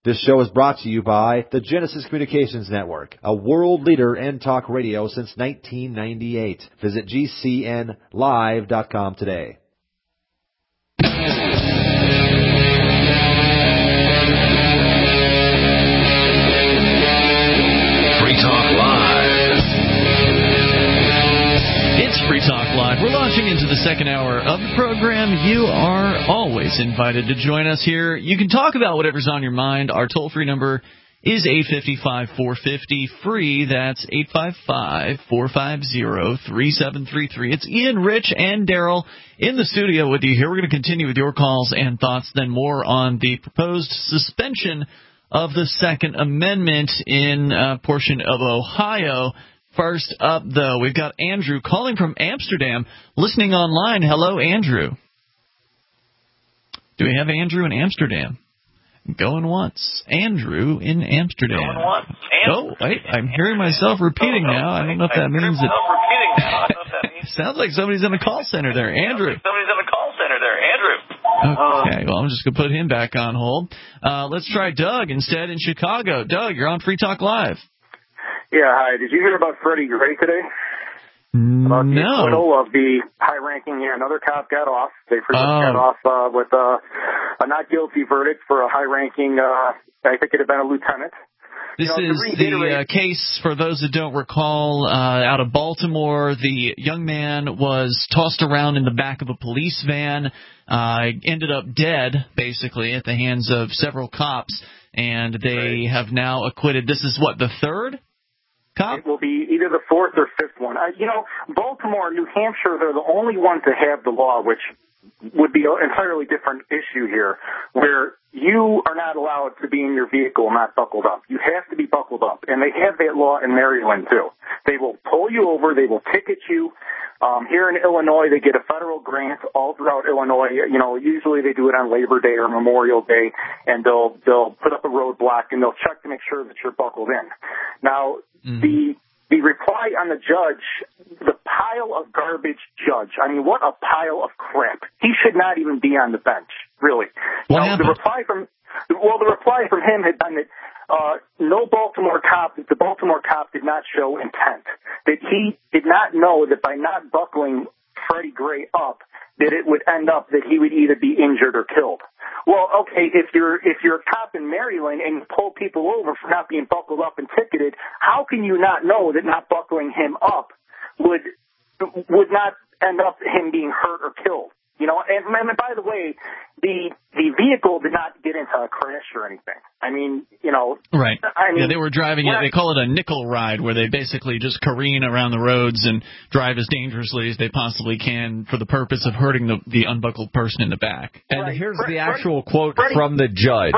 This show is brought to you by the Genesis Communications Network, a world leader in talk radio since 1998. Visit GCNlive.com today. Free Talk Live. It's Free Talk Live. We're launching into the second hour of the program. You are always invited to join us here. You can talk about whatever's on your mind. Our toll-free number is 855-450 free. That's 855-450-3733. It's Ian, Rich, and Daryl in the studio with you here. We're going to continue with your calls and thoughts, then more on the proposed suspension of the Second Amendment in a portion of Ohio. First up, though, we've got Andrew calling from Amsterdam, listening online. Hello, Andrew. Do we have Andrew in Amsterdam? Going once. Andrew in Amsterdam. Going once. Oh, wait, I'm hearing myself repeating now. I don't know if that means that... Sounds like somebody's in the call center there. Andrew. Okay, well, I'm just going to put him back on hold. Let's try Doug instead in Chicago. Doug, you're on Free Talk Live. Yeah, hi. Did you hear about Freddie Gray today? About the acquittal of the high-ranking, another cop got off. They pretty much got off with a not guilty verdict for a high-ranking, I think it had been a lieutenant. This is the case, for those that don't recall, out of Baltimore. The young man was tossed around in the back of a police van, ended up dead, basically, at the hands of several cops, and they have now acquitted. This is, what, the third cop? It will be either the fourth or fifth one. Baltimore, New Hampshire, they're the only ones that have the law, which would be an entirely different issue here, where you are not allowed to be in your vehicle not buckled up. You have to be buckled up. And they have that law in Maryland, too. They will pull you over. They will ticket you. Here in Illinois, they get a federal grant all throughout Illinois. Usually they do it on Labor Day or Memorial Day, and they'll put up a roadblock, and they'll check to make sure that you're buckled in. Now, the reply on the judge, the pile of garbage judge. I mean, what a pile of crap. He should not even be on the bench, really. The reply from him had been that the Baltimore cop did not show intent. That he did not know that by not buckling Freddie Gray up, that it would end up that he would either be injured or killed. Well, okay, if you're a cop in Maryland and you pull people over for not being buckled up and ticketed, how can you not know that not buckling him up would not end up him being hurt or killed? And by the way, the vehicle did not get into a crash or anything. I mean, Right. They were driving it. They call it a nickel ride, where they basically just careen around the roads and drive as dangerously as they possibly can for the purpose of hurting the unbuckled person in the back. And here's the actual quote from the judge.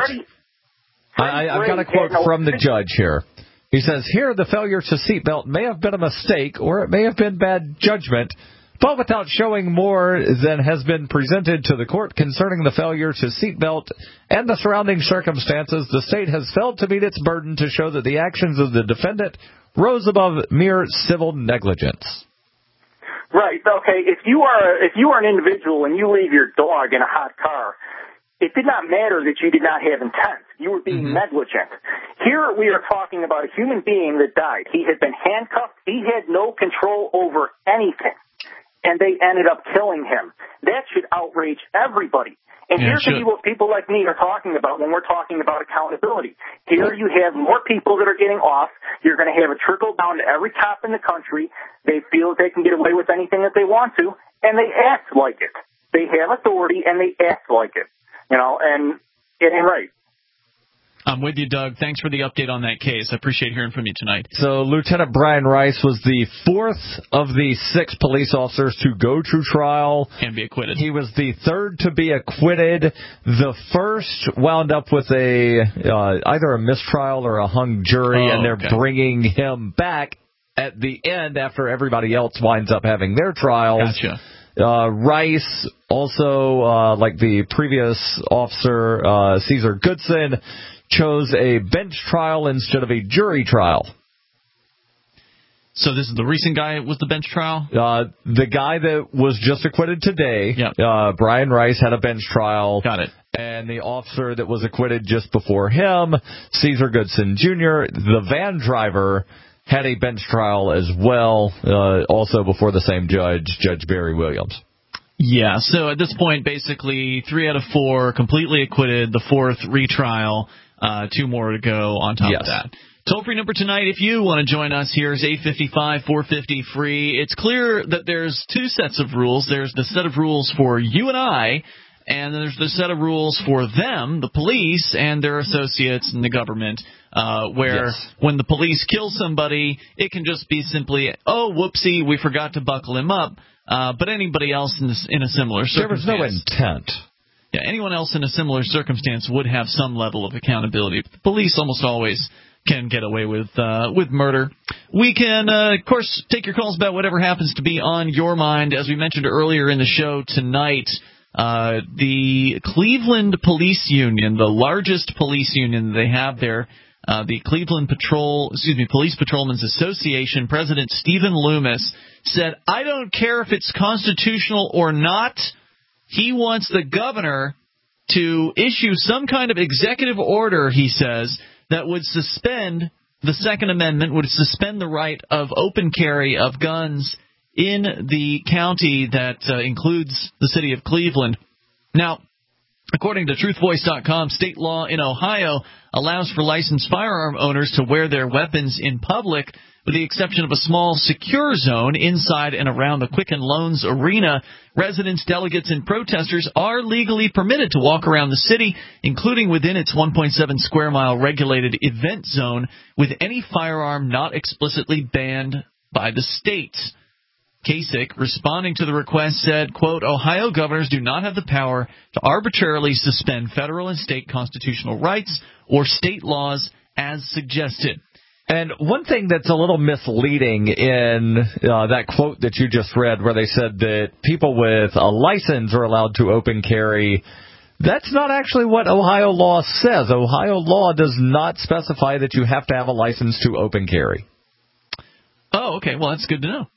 I've got a quote from the judge here. He says, "Here, the failure to seatbelt may have been a mistake, or it may have been bad judgment, but without showing more than has been presented to the court concerning the failure to seatbelt and the surrounding circumstances, the state has failed to meet its burden to show that the actions of the defendant rose above mere civil negligence." Right. Okay. If you are an individual and you leave your dog in a hot car, it did not matter that you did not have intent. You were being negligent. Here we are talking about a human being that died. He had been handcuffed. He had no control over anything. And they ended up killing him. That should outrage everybody. And here's what people like me are talking about when we're talking about accountability. Here you have more people that are getting off. You're going to have a trickle down to every cop in the country. They feel that they can get away with anything that they want to, and they act like it. They have authority, and they act like it. And it ain't right. I'm with you, Doug. Thanks for the update on that case. I appreciate hearing from you tonight. So Lieutenant Brian Rice was the fourth of the 6 police officers to go to trial. And be acquitted. He was the third to be acquitted. The first wound up with either a mistrial or a hung jury, and they're bringing him back at the end after everybody else winds up having their trials. Gotcha. Rice, also, like the previous officer, Caesar Goodson, chose a bench trial instead of a jury trial. So this is the recent guy was the bench trial? The guy that was just acquitted today, Brian Rice, had a bench trial. Got it. And the officer that was acquitted just before him, Cesar Goodson Jr., the van driver, had a bench trial as well, also before the same judge, Judge Barry Williams. Yeah, so at this point, basically 3 out of 4 completely acquitted, the 4th retrial, 2 more to go on top of that. Toll-free number tonight, if you want to join us, here is 855-450-FREE. It's clear that there's 2 sets of rules. There's the set of rules for you and I, and there's the set of rules for them, the police, and their associates in the government, where when the police kill somebody, it can just be simply, oh, whoopsie, we forgot to buckle him up. But anybody else in a similar circumstance. There was no intent. Yeah, anyone else in a similar circumstance would have some level of accountability. The police almost always can get away with murder. We can, of course, take your calls about whatever happens to be on your mind. As we mentioned earlier in the show tonight, the Cleveland Police Union, the largest police union they have there, the Cleveland Police Patrolmen's Association, President Stephen Loomis said, I don't care if it's constitutional or not. He wants the governor to issue some kind of executive order, he says, that would suspend the Second Amendment, would suspend the right of open carry of guns in the county that includes the city of Cleveland. Now, according to TruthVoice.com, state law in Ohio allows for licensed firearm owners to wear their weapons in public, with the exception of a small secure zone inside and around the Quicken Loans Arena. Residents, delegates, and protesters are legally permitted to walk around the city, including within its 1.7 square mile regulated event zone, with any firearm not explicitly banned by the state. Kasich, responding to the request, said, quote, Ohio governors do not have the power to arbitrarily suspend federal and state constitutional rights or state laws as suggested. And one thing that's a little misleading in that quote that you just read, where they said that people with a license are allowed to open carry, that's not actually what Ohio law says. Ohio law does not specify that you have to have a license to open carry. Oh, okay. Well, that's good to know.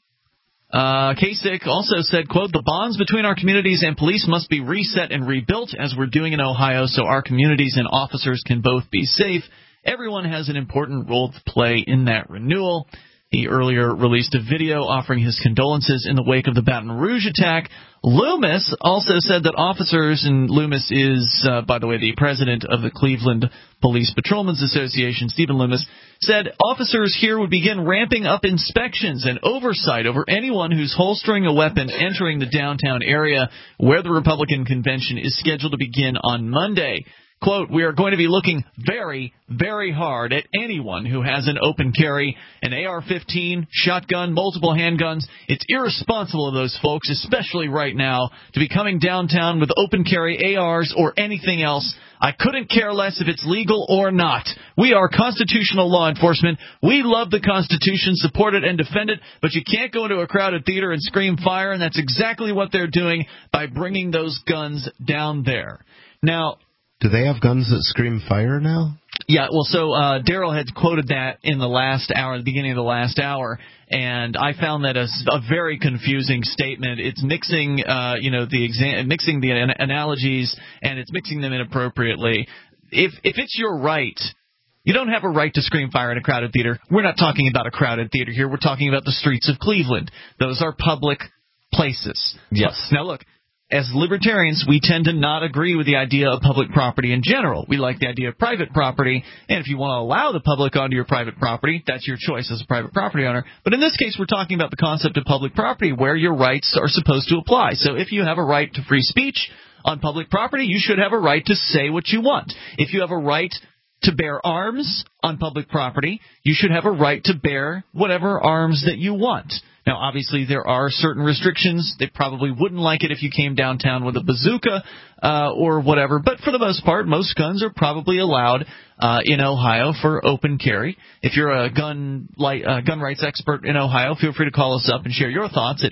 Kasich also said, quote, the bonds between our communities and police must be reset and rebuilt, as we're doing in Ohio, so our communities and officers can both be safe. Everyone has an important role to play in that renewal. He earlier released a video offering his condolences in the wake of the Baton Rouge attack. Loomis also said that officers, and Loomis is, by the way, the president of the Cleveland Police Patrolmen's Association, Stephen Loomis, said officers here would begin ramping up inspections and oversight over anyone who's holstering a weapon entering the downtown area, where the Republican convention is scheduled to begin on Monday. Quote, we are going to be looking very, very hard at anyone who has an open carry, an AR-15, shotgun, multiple handguns. It's irresponsible of those folks, especially right now, to be coming downtown with open carry ARs or anything else. I couldn't care less if it's legal or not. We are constitutional law enforcement. We love the Constitution, support it, and defend it, but you can't go into a crowded theater and scream fire, and that's exactly what they're doing by bringing those guns down there. Now, do they have guns that scream fire now? Yeah, well, so Daryl had quoted that in the last hour, the beginning of the last hour, and I found that a very confusing statement. It's mixing, mixing the analogies, and it's mixing them inappropriately. If it's your right, you don't have a right to scream fire in a crowded theater. We're not talking about a crowded theater here. We're talking about the streets of Cleveland. Those are public places. Yes. Now, look. As libertarians, we tend to not agree with the idea of public property in general. We like the idea of private property, and if you want to allow the public onto your private property, that's your choice as a private property owner. But in this case, we're talking about the concept of public property where your rights are supposed to apply. So if you have a right to free speech on public property, you should have a right to say what you want. If you have a right to bear arms on public property, you should have a right to bear whatever arms that you want. Now, obviously, there are certain restrictions. They probably wouldn't like it if you came downtown with a bazooka or whatever. But for the most part, most guns are probably allowed in Ohio for open carry. If you're a gun rights expert in Ohio, feel free to call us up and share your thoughts at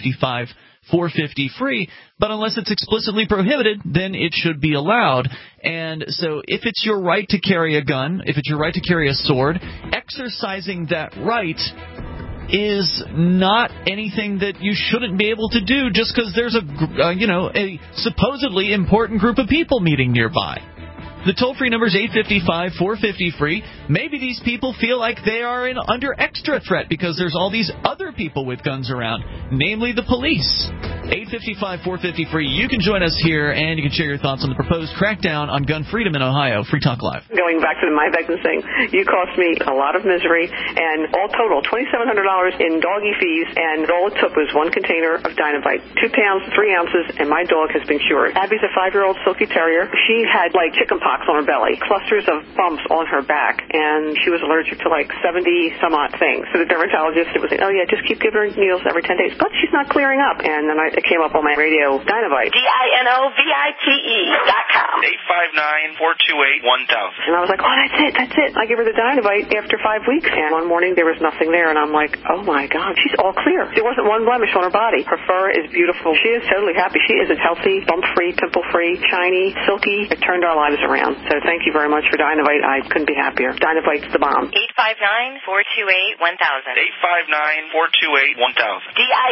855-450-FREE. But unless it's explicitly prohibited, then it should be allowed. And so if it's your right to carry a gun, if it's your right to carry a sword, exercising that right is not anything that you shouldn't be able to do just because there's a supposedly important group of people meeting nearby. The toll-free number is 855-450-FREE. Maybe these people feel like they are under extra threat because there's all these other people with guns around, namely the police. 855-450-FREE. You can join us here, and you can share your thoughts on the proposed crackdown on gun freedom in Ohio. Free Talk Live. Going back to my victim thing, you cost me a lot of misery, and all total, $2,700 in doggy fees, and all it took was one container of Dynamite, 2 pounds, 3 ounces, and my dog has been cured. Abby's a 5-year-old Silky Terrier. She had, like, chicken pox on her belly, clusters of bumps on her back, and she was allergic to like 70-some-odd things. So the dermatologist was saying, oh yeah, just keep giving her needles every 10 days, but she's not clearing up. And then it came up on my radio, Dynamite. DINOVITE.com. 859-428-1000. And I was like, oh, that's it. I give her the Dynamite after 5 weeks, and one morning there was nothing there, and I'm like, oh my God, she's all clear. There wasn't one blemish on her body. Her fur is beautiful. She is totally happy. She is healthy, bump-free, pimple-free, shiny, silky. It turned our lives around. So thank you very much for Dynamite. I couldn't be happier. Dynamite's the bomb. 859-428-1000. 859-428-1000.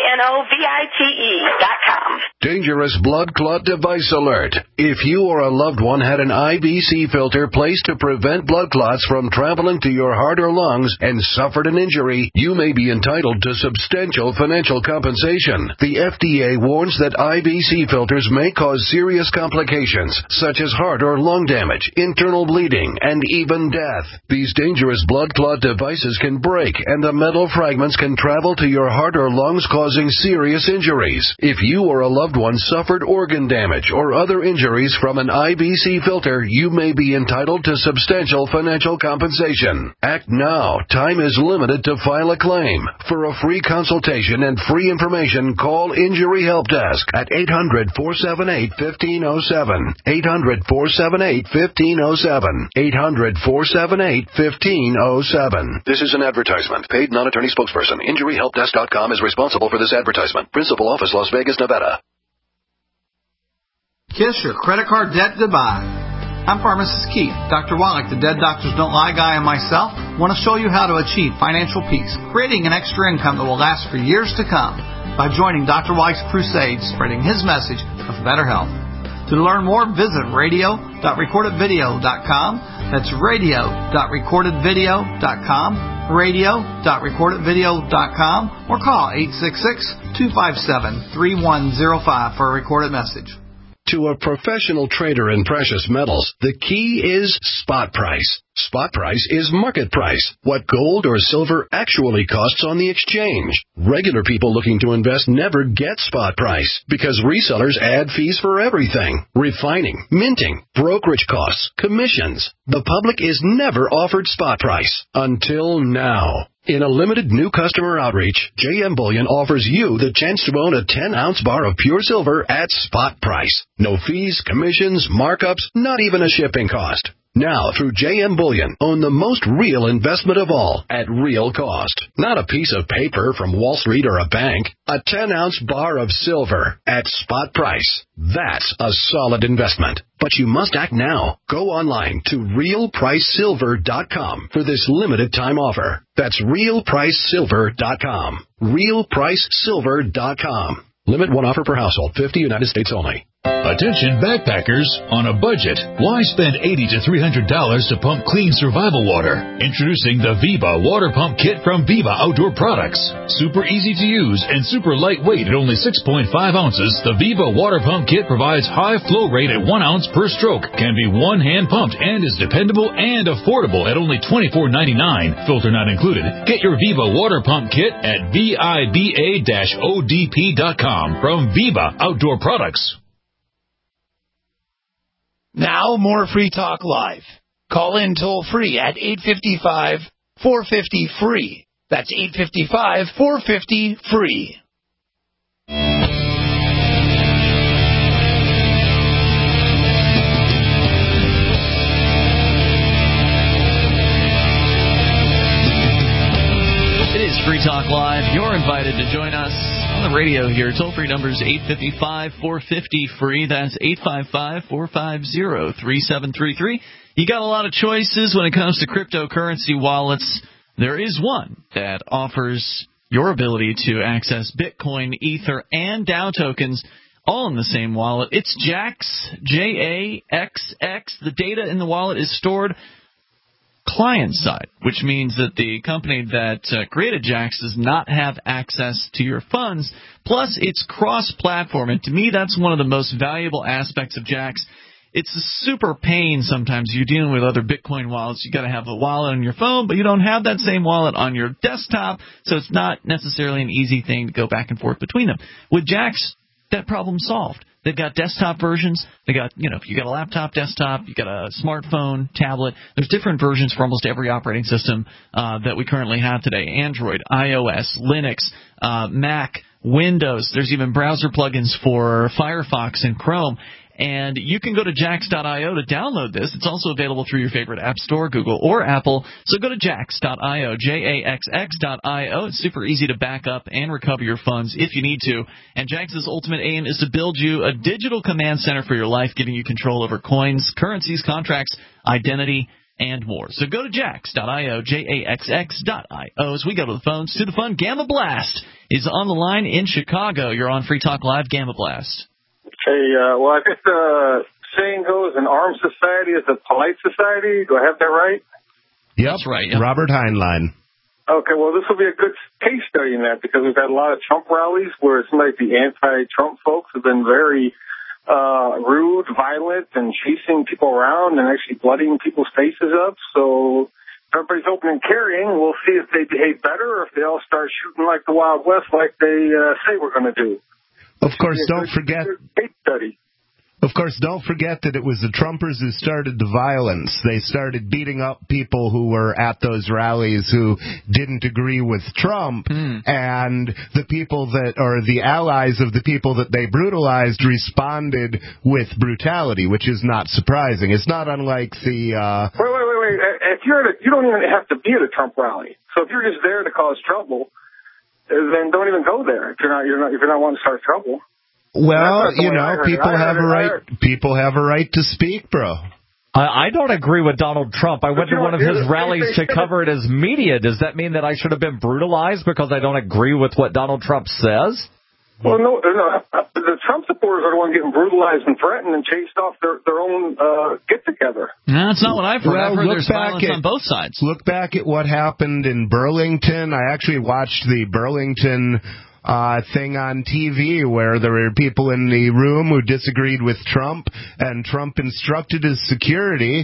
DINOVITE.com. Dangerous blood clot device alert. If you or a loved one had an IBC filter placed to prevent blood clots from traveling to your heart or lungs and suffered an injury, you may be entitled to substantial financial compensation. The FDA warns that IBC filters may cause serious complications, such as heart or lung damage, internal bleeding, and even death. These dangerous blood clot devices can break, and the metal fragments can travel to your heart or lungs, causing serious injuries. If you or a loved one suffered organ damage or other injuries from an IBC filter, you may be entitled to substantial financial compensation. Act now. Time is limited to file a claim. For a free consultation and free information, call Injury Help Desk at 800-478-1507. 800-478-1507. 800-478-1507. This is an advertisement. Paid non-attorney spokesperson. InjuryHelpDesk.com is responsible for this advertisement. Principal office, Las Vegas, Nevada. Kiss your credit card debt goodbye. I'm Pharmacist Keith. Dr. Wallach, the Dead Doctors Don't Lie guy, and myself want to show you how to achieve financial peace, creating an extra income that will last for years to come by joining Dr. Wallach's crusade, spreading his message of better health. To learn more, visit radio.recordedvideo.com. That's radio.recordedvideo.com, radio.recordedvideo.com, or call 866-257-3105 for a recorded message. To a professional trader in precious metals, the key is spot price. Spot price is market price, what gold or silver actually costs on the exchange. Regular people looking to invest never get spot price because resellers add fees for everything: refining, minting, brokerage costs, commissions. The public is never offered spot price until now. In a limited new customer outreach, JM Bullion offers you the chance to own a 10-ounce bar of pure silver at spot price. No fees, commissions, markups, not even a shipping cost. Now, through JM Bullion, own the most real investment of all at real cost. Not a piece of paper from Wall Street or a bank. A 10-ounce bar of silver at spot price. That's a solid investment. But you must act now. Go online to realpricesilver.com for this limited time offer. That's realpricesilver.com. realpricesilver.com. Limit one offer per household, 50 United States only. Attention backpackers on a budget. Why spend $80 to $300 to pump clean survival water? Introducing the Viva Water Pump Kit from Viva Outdoor Products. Super easy to use and super lightweight at only 6.5 ounces, the Viva Water Pump Kit provides high flow rate at 1 ounce per stroke, can be one-hand pumped, and is dependable and affordable at only $24.99. Filter not included. Get your Viva Water Pump Kit at VIBA-ODP.com from Viva Outdoor Products. Now, more Free Talk Live. Call in toll-free at 855-450-FREE. That's 855-450-FREE. It is Free Talk Live. You're invited to join us on the radio here. Toll-free number is 855-450-FREE. That's 855-450-3733. You got a lot of choices when it comes to cryptocurrency wallets. There is one that offers your ability to access Bitcoin, Ether, and DAO tokens all in the same wallet. It's JAXX, J-A-X-X. The data in the wallet is stored client-side, which means that the company that created JAXX does not have access to your funds. Plus, it's cross-platform, and to me, that's one of the most valuable aspects of JAXX. It's a super pain sometimes. You're dealing with other Bitcoin wallets. You got to have a wallet on your phone, but you don't have that same wallet on your desktop, so it's not necessarily an easy thing to go back and forth between them. With JAXX, that problem's solved. They've got desktop versions. They got, if you got a laptop desktop, you got a smartphone, tablet. There's different versions for almost every operating system that we currently have today. Android, iOS, Linux, Mac, Windows. There's even browser plugins for Firefox and Chrome. And you can go to JAXX.io to download this. It's also available through your favorite app store, Google or Apple. So go to JAXX.io, JAXX.io. It's super easy to back up and recover your funds if you need to. And JAXX's ultimate aim is to build you a digital command center for your life, giving you control over coins, currencies, contracts, identity, and more. So go to JAXX.io, JAXX.io. As we go to the phones, to the fun, Gamma Blast is on the line in Chicago. You're on Free Talk Live, Gamma Blast. Hey, well, I guess the saying goes, an armed society is a polite society. Do I have that right? Yep. That's right. Yep. Robert Heinlein. Okay, well, this will be a good case study in that because we've had a lot of Trump rallies where it seems like the anti-Trump folks have been very rude, violent, and chasing people around and actually bloodying people's faces up. So everybody's open and carrying. We'll see if they behave better or if they all start shooting like the Wild West like they say we're going to do. Of course, don't forget that it was the Trumpers who started the violence. They started beating up people who were at those rallies who didn't agree with Trump, and the people that are the allies of the people that they brutalized responded with brutality, which is not surprising. It's not unlike the... Wait. If you don't even have to be at a Trump rally. So if you're just there to cause trouble, then don't even go there if you're not wanting to start trouble. Well, people have a right to speak, bro. I don't agree with Donald Trump. I went to one of his rallies to cover it as media. Does that mean that I should have been brutalized because I don't agree with what Donald Trump says? Well, no. The Trump supporters are the ones getting brutalized and threatened and chased off their own get-together. No, that's not what I've heard. I've heard there's violence on both sides. Look back at what happened in Burlington. I actually watched the Burlington thing on TV where there were people in the room who disagreed with Trump, and Trump instructed his security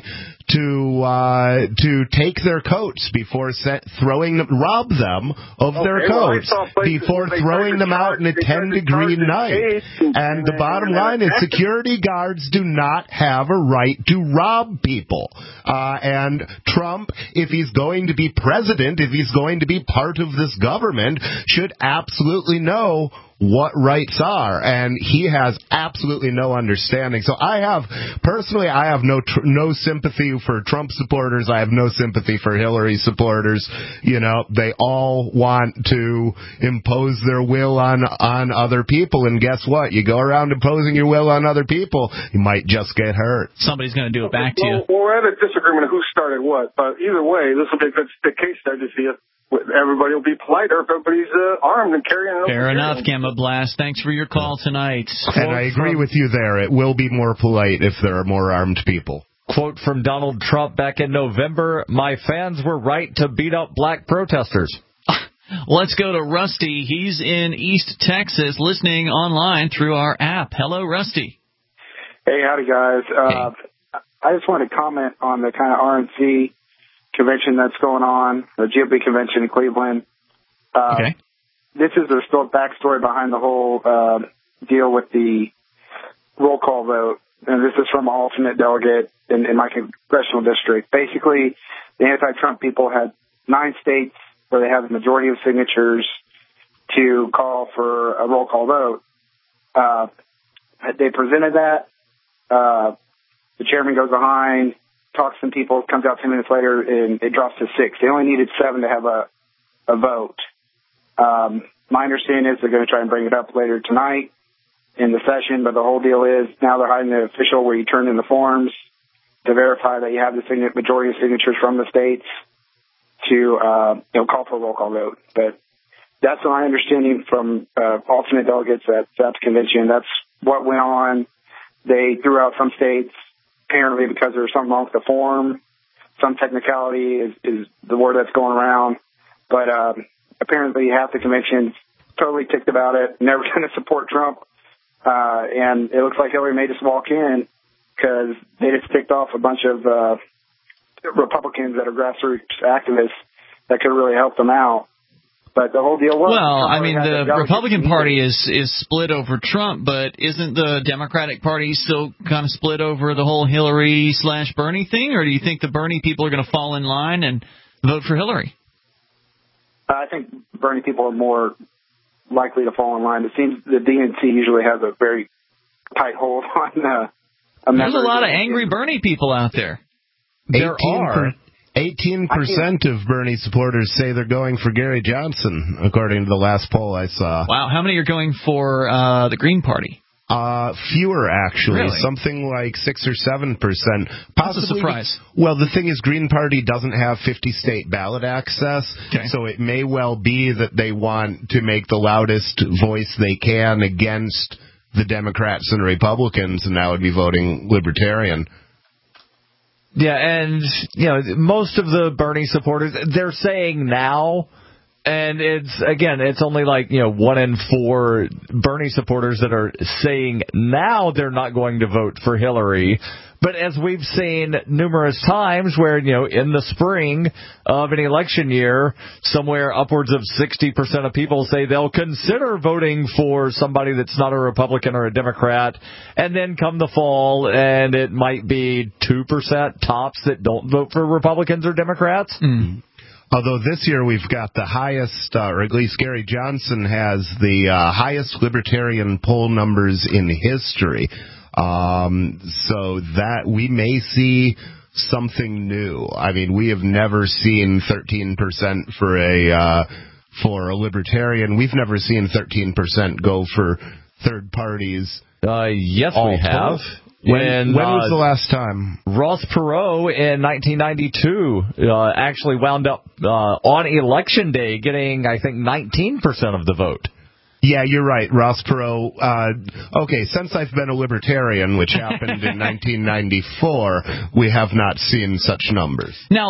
to take their coats before rob them of their coats before throwing them out in a 10-degree night. And the bottom line is security guards do not have a right to rob people. And Trump, if he's going to be president, if he's going to be part of this government, should absolutely know what rights are, and he has absolutely no understanding. So I have no sympathy for Trump supporters. I have no sympathy for Hillary supporters. They all want to impose their will on other people, and guess what? You go around imposing your will on other people, you might just get hurt. Somebody's going to do it back to you. Well, we're at a disagreement of who started what, but either way, this will be a good case study to see if everybody will be politer if everybody's armed and carrying it. Fair enough, Gamma Blast. Thanks for your call tonight. And I agree with you there. It will be more polite if there are more armed people. Quote from Donald Trump back in November, "My fans were right to beat up black protesters." Let's go to Rusty. He's in East Texas listening online through our app. Hello, Rusty. Hey, howdy, guys. Hey. I just want to comment on the kind of RNC convention that's going on, the GOP convention in Cleveland. Okay. This is the backstory behind the whole deal with the roll call vote. And this is from an alternate delegate in my congressional district. Basically, the anti-Trump people had 9 states where they have the majority of signatures to call for a roll call vote. They presented that. The chairman goes behind, talks to some people, comes out 10 minutes later, and it drops to 6. They only needed 7 to have a vote. My understanding is they're going to try and bring it up later tonight in the session, but the whole deal is now they're hiding the official where you turn in the forms to verify that you have the majority of signatures from the states to call for a roll call vote. But That's my understanding from alternate delegates at SAP's convention. That's what went on. They threw out some states, apparently because there was something wrong with the form. Some technicality is the word that's going around. But apparently half the convention's totally ticked about it, never going to support Trump. And it looks like Hillary made us walk in because they just ticked off a bunch of Republicans that are grassroots activists that could really help them out. But the whole deal was... Well, I mean, the Republican Party is split over Trump, but isn't the Democratic Party still kind of split over the whole Hillary/Bernie thing? Or do you think the Bernie people are going to fall in line and vote for Hillary? I think Bernie people are more likely to fall in line. It seems the DNC usually has a very tight hold on There's a lot of angry Bernie people out there. There are. 18% of Bernie supporters say they're going for Gary Johnson, according to the last poll I saw. Wow, how many are going for the Green Party? Fewer, actually. Really? Something like 6 or 7%. That's a surprise. Well, the thing is, Green Party doesn't have 50-state ballot access, so it may well be that they want to make the loudest voice they can against the Democrats and Republicans, and that would be voting Libertarian. Yeah, and, most of the Bernie supporters, they're saying now, and it's only like, 1 in 4 Bernie supporters that are saying now they're not going to vote for Hillary. But as we've seen numerous times where, in the spring of an election year, somewhere upwards of 60% of people say they'll consider voting for somebody that's not a Republican or a Democrat, and then come the fall, and it might be 2% tops that don't vote for Republicans or Democrats. Mm. Although this year we've got the highest, or at least Gary Johnson has the highest Libertarian poll numbers in history. So that we may see something new. I mean, we have never seen 13% for a Libertarian. We've never seen 13% go for third parties. Yes, we have. When was the last time? Ross Perot in 1992 actually wound up on Election Day getting, I think, 19% of the vote. Yeah, you're right, Ross Perot. Okay, since I've been a Libertarian, which happened in 1994, we have not seen such numbers. Now,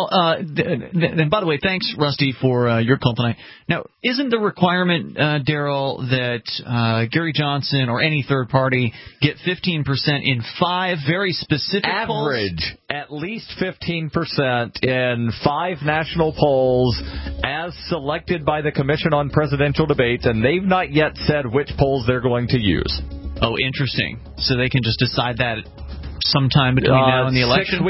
and by the way, thanks, Rusty, for your call tonight. Now, isn't the requirement, Daryl, that Gary Johnson or any third party get 15% in 5 very specific polls? Average, at least 15% in 5 national polls as selected by the Commission on Presidential Debates, and they've not yet said which polls they're going to use. Oh, interesting. So they can just decide that sometime between now and the election?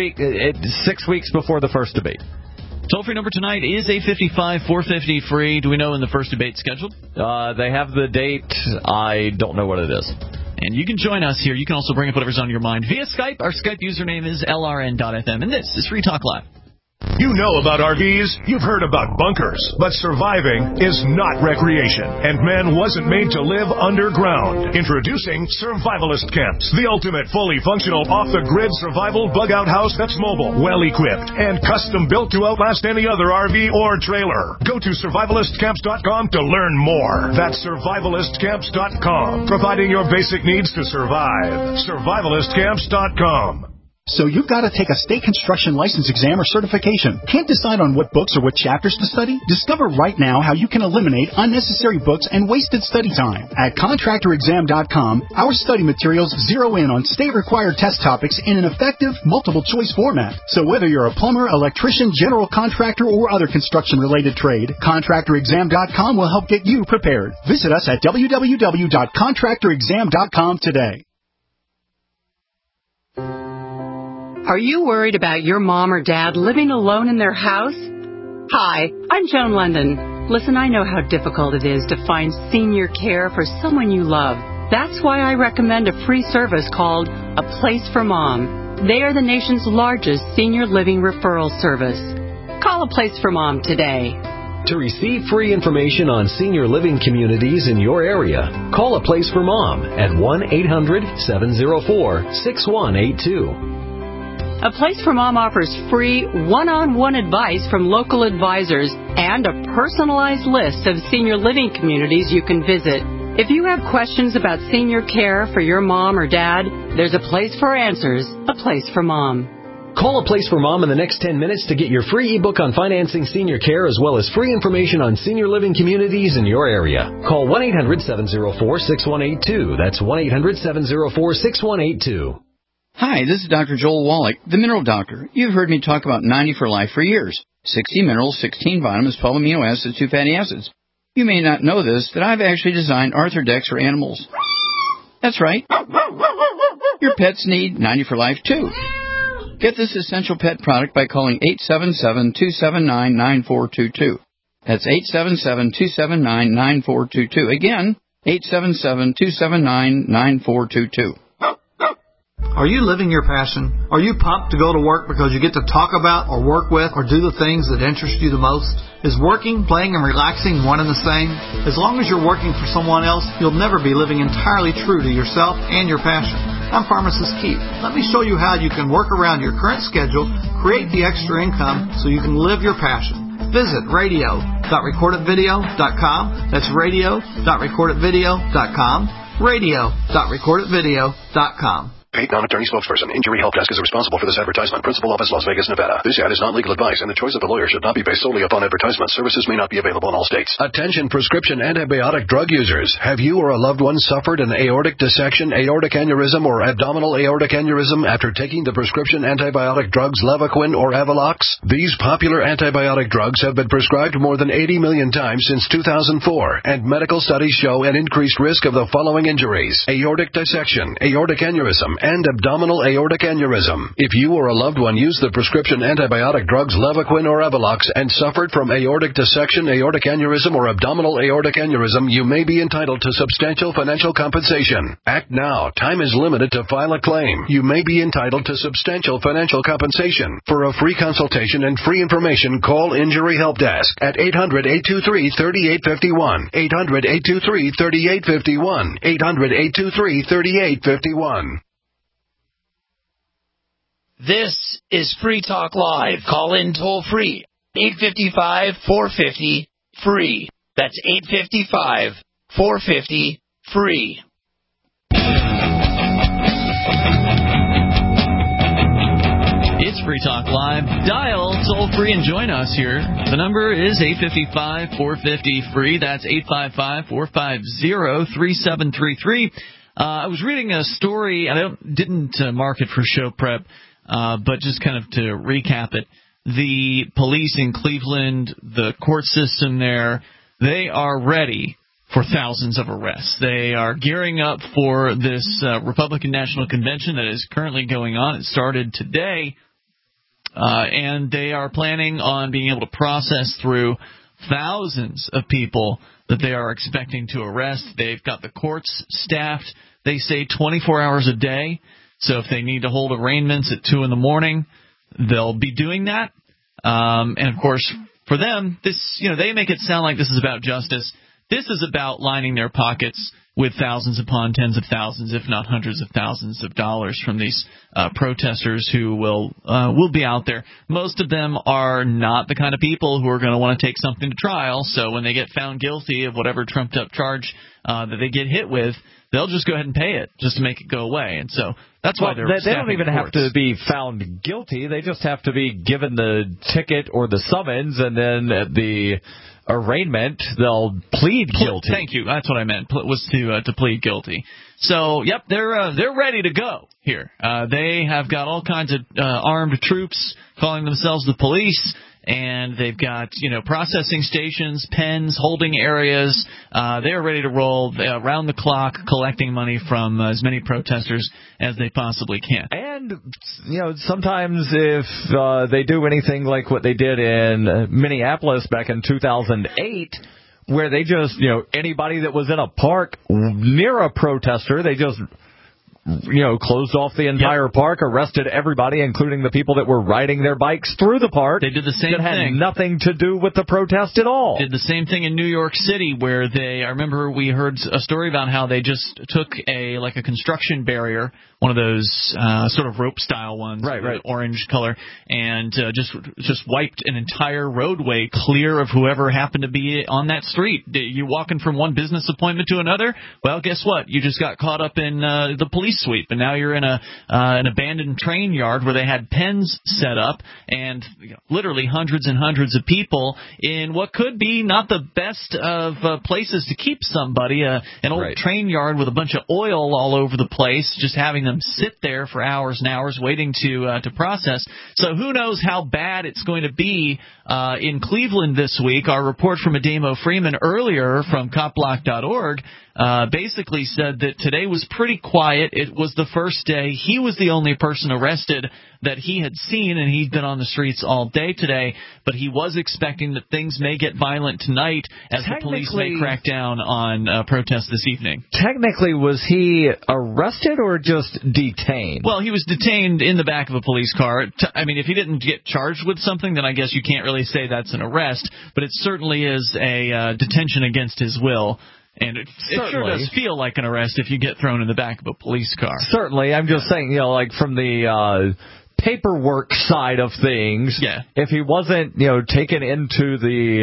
6 weeks before the first debate. Toll-free number tonight is 855-450 free. Do we know when the first debate's scheduled? They have the date. I don't know what it is. And you can join us here. You can also bring up whatever's on your mind via Skype. Our Skype username is LRN.FM. And this is Free Talk Live. You know about RVs, you've heard about bunkers, but surviving is not recreation, and man wasn't made to live underground. Introducing Survivalist Camps, the ultimate fully functional off-the-grid survival bug-out house that's mobile, well-equipped, and custom-built to outlast any other RV or trailer. Go to survivalistcamps.com to learn more. That's survivalistcamps.com, providing your basic needs to survive. Survivalistcamps.com. So you've got to take a state construction license exam or certification. Can't decide on what books or what chapters to study? Discover right now how you can eliminate unnecessary books and wasted study time. At contractorexam.com, our study materials zero in on state-required test topics in an effective, multiple-choice format. So whether you're a plumber, electrician, general contractor, or other construction-related trade, contractorexam.com will help get you prepared. Visit us at www.contractorexam.com today. Are you worried about your mom or dad living alone in their house? Hi, I'm Joan London. Listen, I know how difficult it is to find senior care for someone you love. That's why I recommend a free service called A Place for Mom. They are the nation's largest senior living referral service. Call A Place for Mom today. To receive free information on senior living communities in your area, call A Place for Mom at 1-800-704-6182. A Place for Mom offers free one-on-one advice from local advisors and a personalized list of senior living communities you can visit. If you have questions about senior care for your mom or dad, there's a place for answers, A Place for Mom. Call A Place for Mom in the next 10 minutes to get your free ebook on financing senior care as well as free information on senior living communities in your area. Call 1-800-704-6182. That's 1-800-704-6182. Hi, this is Dr. Joel Wallach, the Mineral Doctor. You've heard me talk about 90 for Life for years. 60 minerals, 16 vitamins, 12 amino acids, 2 fatty acids. You may not know this, that I've actually designed Arthrodex for animals. That's right. Your pets need 90 for Life, too. Get this essential pet product by calling 877-279-9422. That's 877-279-9422. Again, 877-279-9422. Are you living your passion? Are you pumped to go to work because you get to talk about or work with or do the things that interest you the most? Is working, playing, and relaxing one and the same? As long as you're working for someone else, you'll never be living entirely true to yourself and your passion. I'm Pharmacist Keith. Let me show you how you can work around your current schedule, create the extra income so you can live your passion. Visit radio.recordedvideo.com. That's radio.recordedvideo.com. radio.recordedvideo.com. Paid non-attorney spokesperson. Injury Help Desk is responsible for this advertisement. Principal office, Las Vegas, Nevada. This ad is not legal advice, and the choice of the lawyer should not be based solely upon advertisement. Services may not be available in all states. Attention prescription antibiotic drug users. Have you or a loved one suffered an aortic dissection, aortic aneurysm, or abdominal aortic aneurysm after taking the prescription antibiotic drugs Levaquin or Avelox? These popular antibiotic drugs have been prescribed more than 80 million times since 2004, and medical studies show an increased risk of the following injuries: aortic dissection, aortic aneurysm, and abdominal aortic aneurysm. If you or a loved one used the prescription antibiotic drugs Levaquin or Avelox and suffered from aortic dissection, aortic aneurysm, or abdominal aortic aneurysm, you may be entitled to substantial financial compensation. Act now. Time is limited to file a claim. You may be entitled to substantial financial compensation. For a free consultation and free information, call Injury Help Desk at 800-823-3851. 800-823-3851. 800-823-3851. This is Free Talk Live. Call in toll free. 855-450-FREE. That's 855-450-FREE. It's Free Talk Live. Dial toll free and join us here. The number is 855-450-FREE. That's 855-450-3733. I was reading a story. I didn't mark it for show prep. But just kind of to recap it, the police in Cleveland, the court system there, they are ready for thousands of arrests. They are gearing up for this Republican National Convention that is currently going on. It started today, and they are planning on being able to process through thousands of people that they are expecting to arrest. They've got the courts staffed, they say, 24 hours a day. So if they need to hold arraignments at 2 in the morning, they'll be doing that. And of course, for them, this, they make it sound like this is about justice. This is about lining their pockets with thousands upon tens of thousands, if not hundreds of thousands of dollars from these protesters who will be out there. Most of them are not the kind of people who are going to want to take something to trial. So when they get found guilty of whatever trumped-up charge that they get hit with, they'll just go ahead and pay it just to make it go away. And so that's why they don't even have to be found guilty. They just have to be given the ticket or the summons, and then at the arraignment, they'll plead guilty. Thank you. That's what I meant, was to plead guilty. So, yep, they're ready to go here. They have got all kinds of armed troops calling themselves the police. And they've got, processing stations, pens, holding areas. They're ready to roll around the clock, collecting money from as many protesters as they possibly can. And, sometimes if they do anything like what they did in Minneapolis back in 2008, where they just, anybody that was in a park near a protester, they just closed off the entire park, arrested everybody, including the people that were riding their bikes through the park. They did the same thing. That had nothing to do with the protest at all. Did the same thing in New York City, where I remember we heard a story about how they just took a construction barrier, one of those sort of rope-style ones, right, orange color, and just wiped an entire roadway clear of whoever happened to be on that street. You walking from one business appointment to another? Well, guess what? You just got caught up in the police sweep, and now you're in an abandoned train yard where they had pens set up, and literally hundreds and hundreds of people in what could be not the best of places to keep somebody, an old train yard with a bunch of oil all over the place, just having them sit there for hours and hours waiting to process. So who knows how bad it's going to be in Cleveland this week. Our report from Ademo Freeman earlier from copblock.org basically said that today was pretty quiet. It was the first day. He was the only person arrested that he had seen, and he'd been on the streets all day today, but he was expecting that things may get violent tonight as the police may crack down on protests this evening. Technically, was he arrested or just detained? Well, he was detained in the back of a police car. I mean, if he didn't get charged with something, then I guess you can't really say that's an arrest, but it certainly is a detention against his will. And it sure does feel like an arrest if you get thrown in the back of a police car. Certainly. I'm just saying, from the paperwork side of things, if he wasn't, taken into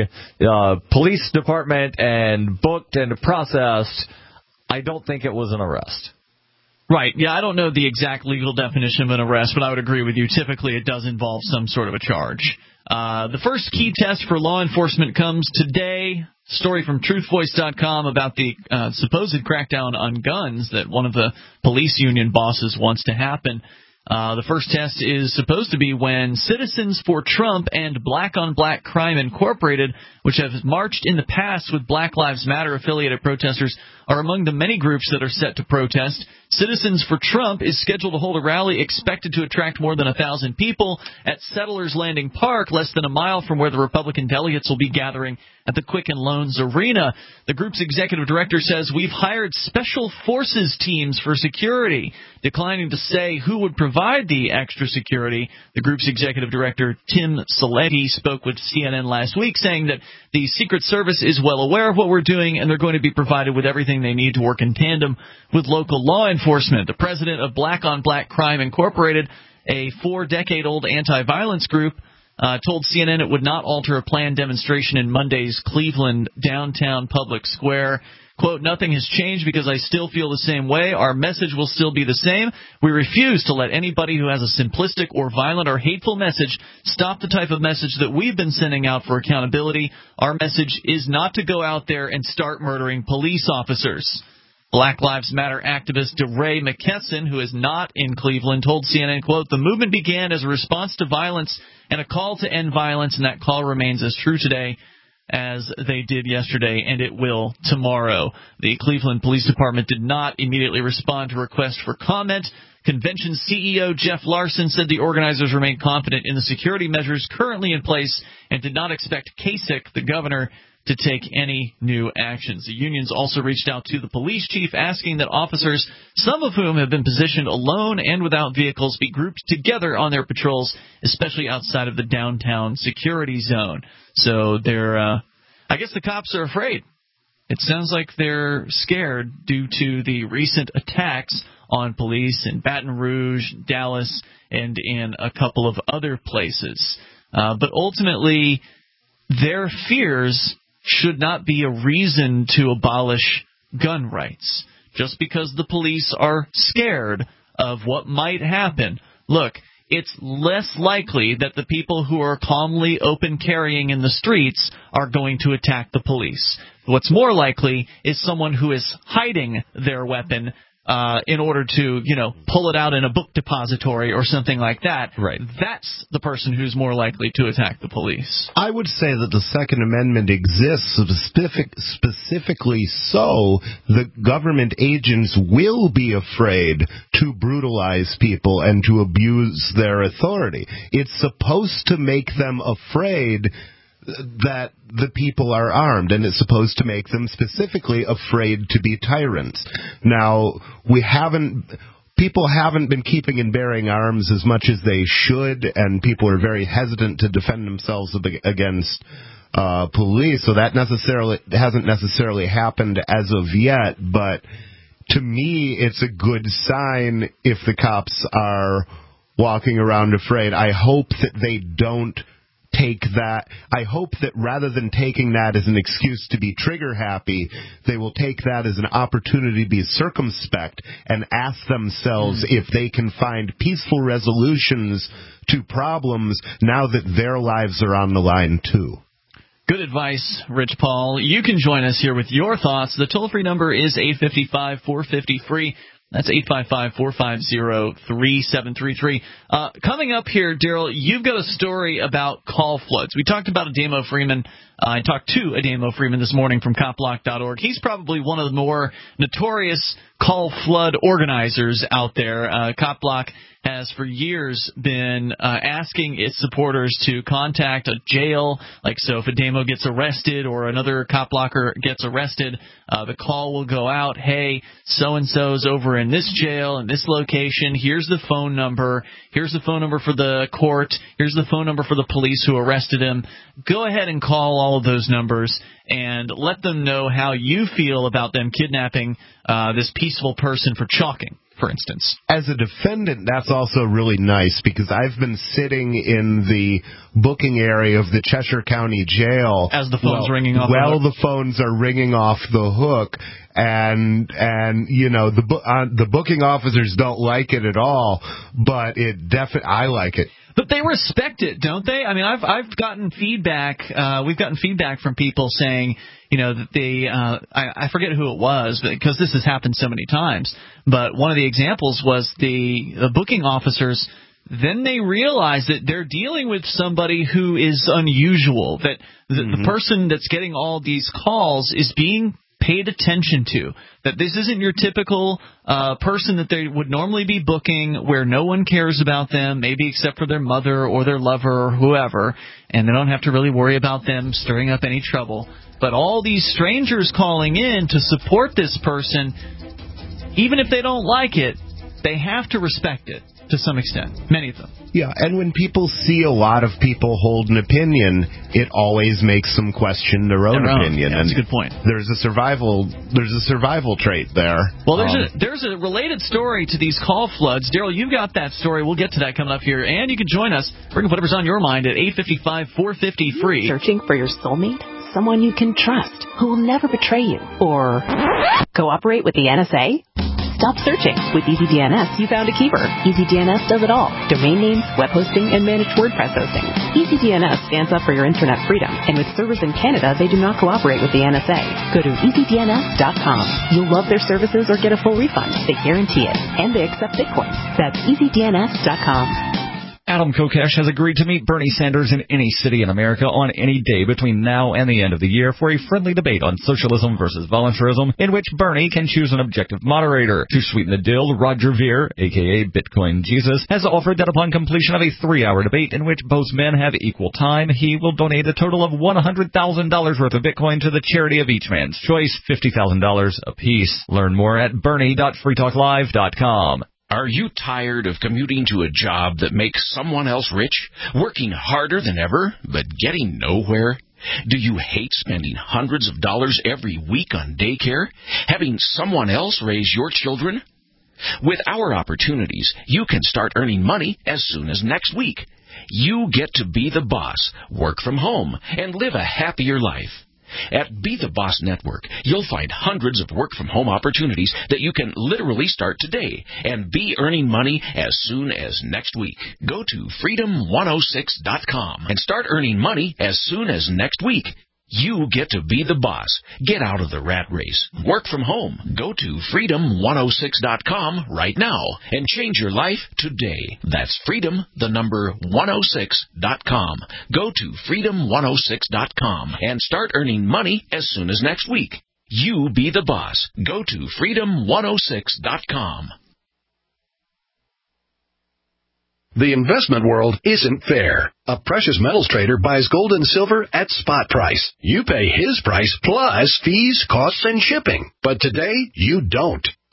the police department and booked and processed, I don't think it was an arrest. Right. Yeah, I don't know the exact legal definition of an arrest, but I would agree with you. Typically, it does involve some sort of a charge. The first key test for law enforcement comes today. Story from truthvoice.com about the supposed crackdown on guns that one of the police union bosses wants to happen. The first test is supposed to be when Citizens for Trump and Black on Black Crime Incorporated, which have marched in the past with Black Lives Matter affiliated protesters, are among the many groups that are set to protest. Citizens for Trump is scheduled to hold a rally expected to attract more than 1,000 people at Settlers Landing Park, less than a mile from where the Republican delegates will be gathering at the Quicken Loans Arena. The group's executive director says, "We've hired special forces teams for security," declining to say who would provide the extra security. The group's executive director, Tim Saletti, spoke with CNN last week, saying that the Secret Service is well aware of what we're doing, and they're going to be provided with everything they need to work in tandem with local law enforcement. The president of Black on Black Crime Incorporated, a 4-decade-old anti-violence group, told CNN it would not alter a planned demonstration in Monday's Cleveland downtown public square. Quote, "Nothing has changed because I still feel the same way. Our message will still be the same. We refuse to let anybody who has a simplistic or violent or hateful message stop the type of message that we've been sending out for accountability. Our message is not to go out there and start murdering police officers." Black Lives Matter activist DeRay McKesson, who is not in Cleveland, told CNN, quote, "The movement began as a response to violence and a call to end violence, and that call remains as true today as they did yesterday, and it will tomorrow." The Cleveland Police Department did not immediately respond to requests for comment. Convention CEO Jeff Larson said the organizers remain confident in the security measures currently in place and did not expect Kasich, the governor, to take any new actions. The unions also reached out to the police chief asking that officers, some of whom have been positioned alone and without vehicles, be grouped together on their patrols, especially outside of the downtown security zone. So I guess the cops are afraid. It sounds like they're scared due to the recent attacks on police in Baton Rouge, Dallas, and in a couple of other places. But ultimately, their fears should not be a reason to abolish gun rights. Just because the police are scared of what might happen. Look, it's less likely that the people who are calmly open carrying in the streets are going to attack the police. What's more likely is someone who is hiding their weapon in order to, pull it out in a book depository or something like that. Right. That's the person who's more likely to attack the police. I would say that the Second Amendment exists specifically so the government agents will be afraid to brutalize people and to abuse their authority. It's supposed to make them afraid that the people are armed, and it's supposed to make them specifically afraid to be tyrants. Now, we haven't... people haven't been keeping and bearing arms as much as they should, and people are very hesitant to defend themselves against police. So that hasn't necessarily happened as of yet, but to me, it's a good sign if the cops are walking around afraid. I hope that they don't take that. I hope that rather than taking that as an excuse to be trigger happy, they will take that as an opportunity to be circumspect and ask themselves if they can find peaceful resolutions to problems now that their lives are on the line too. Good advice, Rich Paul. You can join us here with your thoughts. The toll-free number is 855-450-FREE. That's 855-450-3733. Coming up here, Daryl, you've got a story about call floods. We talked about Ademo Freeman. I talked to Ademo Freeman this morning from copblock.org. He's probably one of the more notorious call flood organizers out there. Copblock has for years been asking its supporters to contact a jail. Like, so if Ademo gets arrested or another cop blocker gets arrested, the call will go out, hey, so-and-so's over in this jail in this location. Here's the phone number. Here's the phone number for the court. Here's the phone number for the police who arrested him. Go ahead and call all of those numbers and let them know how you feel about them kidnapping this peaceful person for chalking, for instance. As a defendant, that's also really nice because I've been sitting in the booking area of the Cheshire County Jail as the phone's ringing off. Well, the phones are ringing off the hook, and you know the booking officers don't like it at all, but I like it. But they respect it, don't they? I mean, I've gotten feedback. We've gotten feedback from people saying, you know, that they I forget who it was because this has happened so many times. But one of the examples was the booking officers. Then they realize that they're dealing with somebody who is unusual. That the person that's getting all these calls is being paid attention to, that this isn't your typical person that they would normally be booking where no one cares about them, maybe except for their mother or their lover or whoever, and they don't have to really worry about them stirring up any trouble. But all these strangers calling in to support this person, even if they don't like it, they have to respect it to some extent, many of them. Yeah, and when people see a lot of people hold an opinion, it always makes them question their own opinion. Yeah, that's a good point. There's a survival trait there. Well, there's a related story to these call floods. Daryl, you've got that story. We'll get to that coming up here, and you can join us. Bring whatever's on your mind at 855-450-FREE. Searching for your soulmate? Someone you can trust, who will never betray you, or cooperate with the NSA? Stop searching. With EasyDNS, you found a keeper. EasyDNS does it all. Domain names, web hosting, and managed WordPress hosting. EasyDNS stands up for your internet freedom, and with servers in Canada, they do not cooperate with the NSA. Go to EasyDNS.com. You'll love their services or get a full refund. They guarantee it, and they accept Bitcoin. That's EasyDNS.com. Adam Kokesh has agreed to meet Bernie Sanders in any city in America on any day between now and the end of the year for a friendly debate on socialism versus voluntarism, in which Bernie can choose an objective moderator. To sweeten the deal, Roger Ver, a.k.a. Bitcoin Jesus, has offered that upon completion of a 3-hour debate in which both men have equal time, he will donate a total of $100,000 worth of Bitcoin to the charity of each man's choice, $50,000 apiece. Learn more at bernie.freetalklive.com. Are you tired of commuting to a job that makes someone else rich, working harder than ever, but getting nowhere? Do you hate spending hundreds of dollars every week on daycare, having someone else raise your children? With our opportunities, you can start earning money as soon as next week. You get to be the boss, work from home, and live a happier life. At Be the Boss Network, you'll find hundreds of work-from-home opportunities that you can literally start today and be earning money as soon as next week. Go to freedom106.com and start earning money as soon as next week. You get to be the boss. Get out of the rat race. Work from home. Go to freedom106.com right now and change your life today. That's freedom106.com. Go to freedom106.com and start earning money as soon as next week. You be the boss. Go to freedom106.com. The investment world isn't fair. A precious metals trader buys gold and silver at spot price. You pay his price plus fees, costs, and shipping. But today, you don't.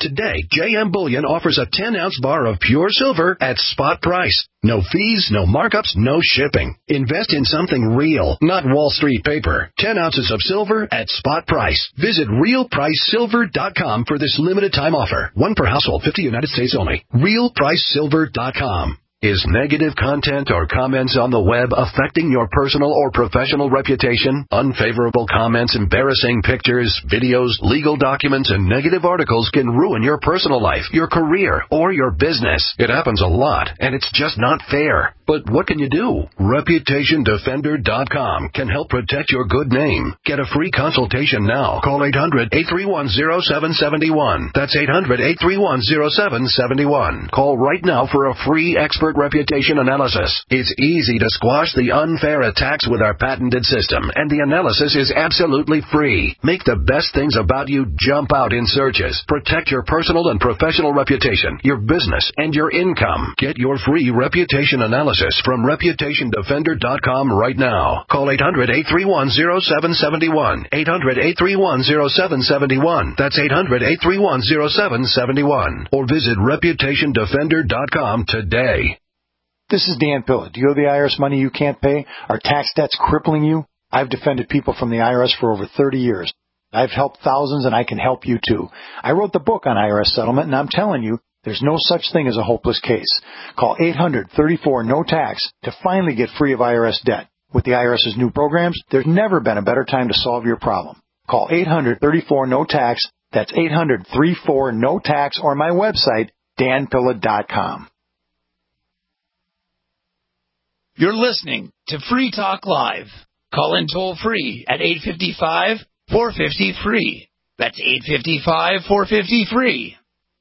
Today, JM Bullion offers a 10-ounce bar of pure silver at spot price. No fees, no markups, no shipping. Invest in something real, not Wall Street paper. 10 ounces of silver at spot price. Visit realpricesilver.com for this limited time offer. One per household, 50 United States only. realpricesilver.com. Is negative content or comments on the web affecting your personal or professional reputation? Unfavorable comments, embarrassing pictures, videos, legal documents, and negative articles can ruin your personal life, your career, or your business. It happens a lot, and it's just not fair. But what can you do? ReputationDefender.com can help protect your good name. Get a free consultation now. Call 800-831-0771. That's 800-831-0771. Call right now for a free expert reputation analysis. It's easy to squash the unfair attacks with our patented system, and the analysis is absolutely free. Make the best things about you jump out in searches. Protect your personal and professional reputation, your business, and your income. Get your free reputation analysis from ReputationDefender.com right now. Call 800-831-0771. 800-831-0771. That's 800-831-0771. Or visit ReputationDefender.com today. This is Dan Pilla. Do you owe the IRS money you can't pay? Are tax debts crippling you? I've defended people from the IRS for over 30 years. I've helped thousands, and I can help you too. I wrote the book on IRS settlement, and I'm telling you, there's no such thing as a hopeless case. Call 800-34-NO-TAX to finally get free of IRS debt. With the IRS's new programs, there's never been a better time to solve your problem. Call 800-34-NO-TAX. That's 800-34-NO-TAX, or my website, danpilla.com. You're listening to Free Talk Live. Call in toll-free at 855-450-FREE. That's 855-450-FREE.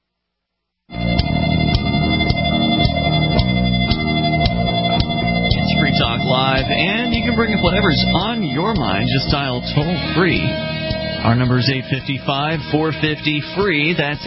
It's Free Talk Live, and you can bring up whatever's on your mind. Just dial toll-free. Our number is 855-450-FREE. That's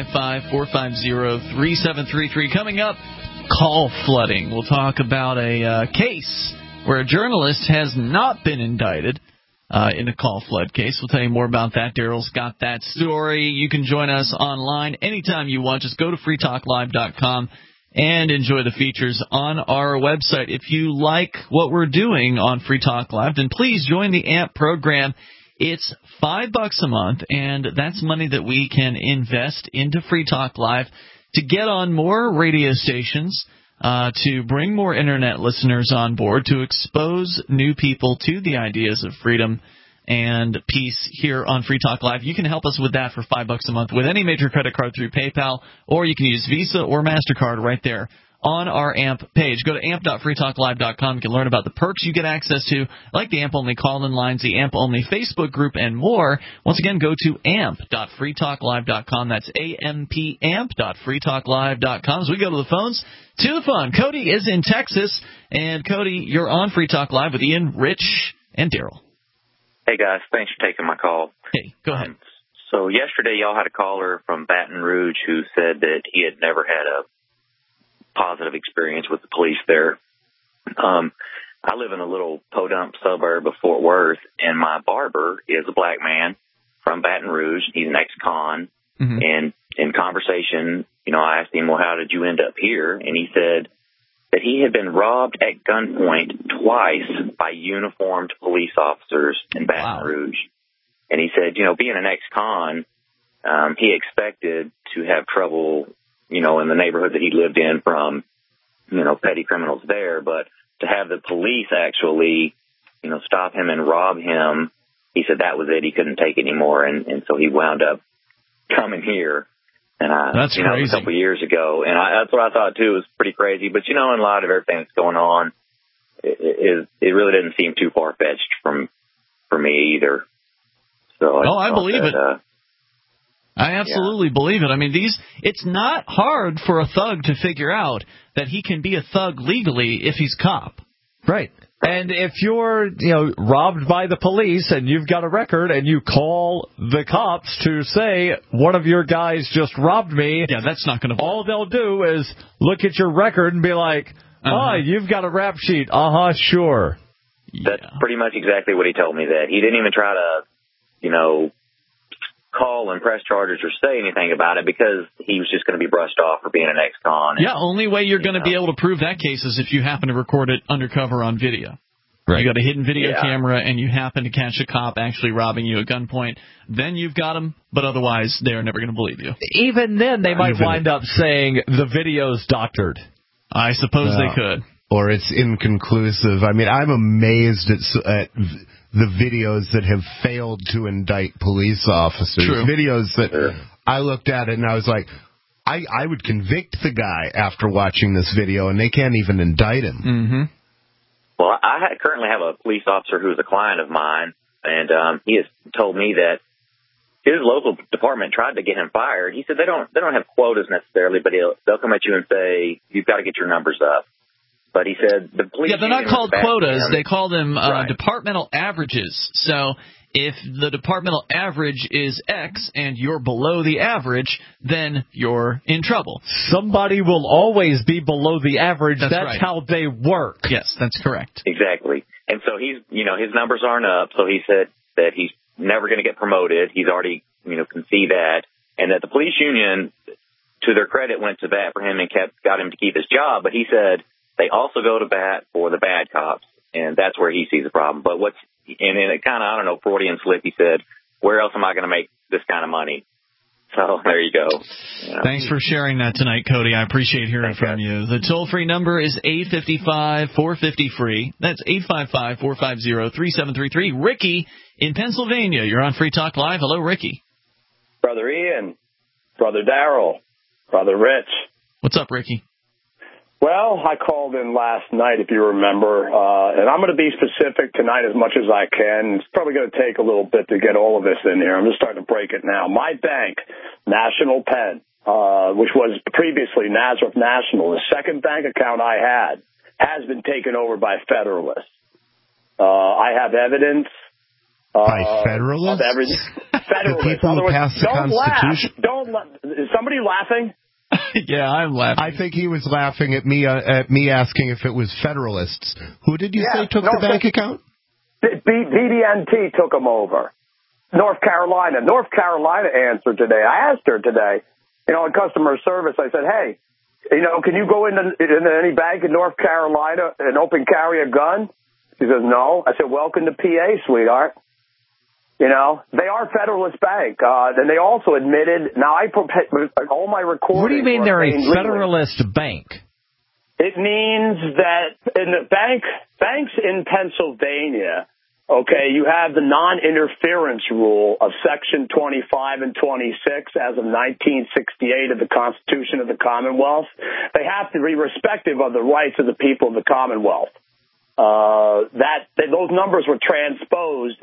855-450-3733. Coming up, call flooding. We'll talk about a case where a journalist has not been indicted in a call flood case. We'll tell you more about that. Daryl's got that story. You can join us online anytime you want. Just go to freetalklive.com and enjoy the features on our website. If you like what we're doing on Free Talk Live, then please join the AMP program. It's $5 a month, and that's money that we can invest into Free Talk Live to get on more radio stations, to bring more Internet listeners on board, to expose new people to the ideas of freedom and peace here on Free Talk Live. You can help us with that for $5 a month with any major credit card through PayPal, or you can use Visa or MasterCard right there on our AMP page. Go to amp.freetalklive.com. You can learn about the perks you get access to, like the AMP-only call-in lines, the AMP-only Facebook group, and more. Once again, go to amp.freetalklive.com. That's amp.freetalklive.com. As we go to the phones, to the fun. Cody is in Texas. And, Cody, you're on Free Talk Live with Ian, Rich, and Daryl. Hey, guys. Thanks for taking my call. Hey, go ahead. So yesterday y'all had a caller from Baton Rouge who said that he had never had a positive experience with the police there. I live in a little podunk suburb of Fort Worth, and my barber is a black man from Baton Rouge. He's an ex-con. Mm-hmm. And in conversation, I asked him, well, how did you end up here? And he said that he had been robbed at gunpoint twice by uniformed police officers in Baton Rouge. And he said, being an ex-con, he expected to have trouble in the neighborhood that he lived in from, petty criminals there. But to have the police actually, stop him and rob him, he said that was it. He couldn't take anymore. And so he wound up coming here. And that's crazy. A couple of years ago. And that's what I thought, too, was pretty crazy. But, in light of everything that's going on, it really doesn't seem too far-fetched for me either. So I believe it. I absolutely believe it. I mean, it's not hard for a thug to figure out that he can be a thug legally if he's cop. Right. And if you're, robbed by the police and you've got a record and you call the cops to say one of your guys just robbed me, that's not going to. All they'll do is look at your record and be like, you've got a rap sheet. Sure. That's pretty much exactly what he told me. That he didn't even try to, call and press charges or say anything about it because he was just going to be brushed off for being an ex-con. Yeah, only way you're going to be able to prove that case is if you happen to record it undercover on video. Right. You got a hidden video camera and you happen to catch a cop actually robbing you at gunpoint, then you've got him, but otherwise they're never going to believe you. Even then, they might wind up saying the video's doctored. I suppose they could. Or it's inconclusive. I mean, I'm amazed at the videos that have failed to indict police officers. True. Videos that I looked at it and I was like, I would convict the guy after watching this video, and they can't even indict him. Mm-hmm. Well, I currently have a police officer who's a client of mine, and he has told me that his local department tried to get him fired. He said they don't have quotas necessarily, but they'll come at you and say, you've got to get your numbers up. But he said the police... Yeah, they're not called quotas. They call them Right. departmental averages. So if the departmental average is X and you're below the average, then you're in trouble. Somebody will always be below the average. That's right. how they work. Yes, that's correct. Exactly. And so he's, his numbers aren't up, so he said that he's never going to get promoted. He's already, can see that. And that the police union, to their credit, went to bat for him and got him to keep his job. But he said they also go to bat for the bad cops, and that's where he sees the problem. But in a kind of, I don't know, Freudian slip, he said, where else am I going to make this kind of money? So there you go. Thanks for sharing that tonight, Cody. I appreciate hearing from you. The toll-free number is 855-450-FREE. That's 855-450-3733. Ricky in Pennsylvania. You're on Free Talk Live. Hello, Ricky. Brother Ian, Brother Darrell, Brother Rich. What's up, Ricky? Well, I called in last night, if you remember, and I'm going to be specific tonight as much as I can. It's probably going to take a little bit to get all of this in here. I'm just starting to break it now. My bank, National Penn, which was previously Nazareth National, the second bank account I had, has been taken over by Federalists. I have evidence. By Federalists? Of everything. Federalists. The people who passed the Constitution? Is somebody laughing? Yeah, I'm laughing. I think he was laughing at me asking if it was Federalists. Who did you say took the bank account? BB&T took them over. North Carolina answered today. I asked her today, in customer service, I said, hey, can you go into any bank in North Carolina and open carry a gun? She says, no. I said, welcome to PA, sweetheart. They are Federalist Bank. And they also admitted, now all my recordings. What do you mean they're a Federalist bank? It means that in the banks in Pennsylvania, you have the non-interference rule of Section 25 and 26 as of 1968 of the Constitution of the Commonwealth. They have to be respective of the rights of the people of the Commonwealth. Those numbers were transposed,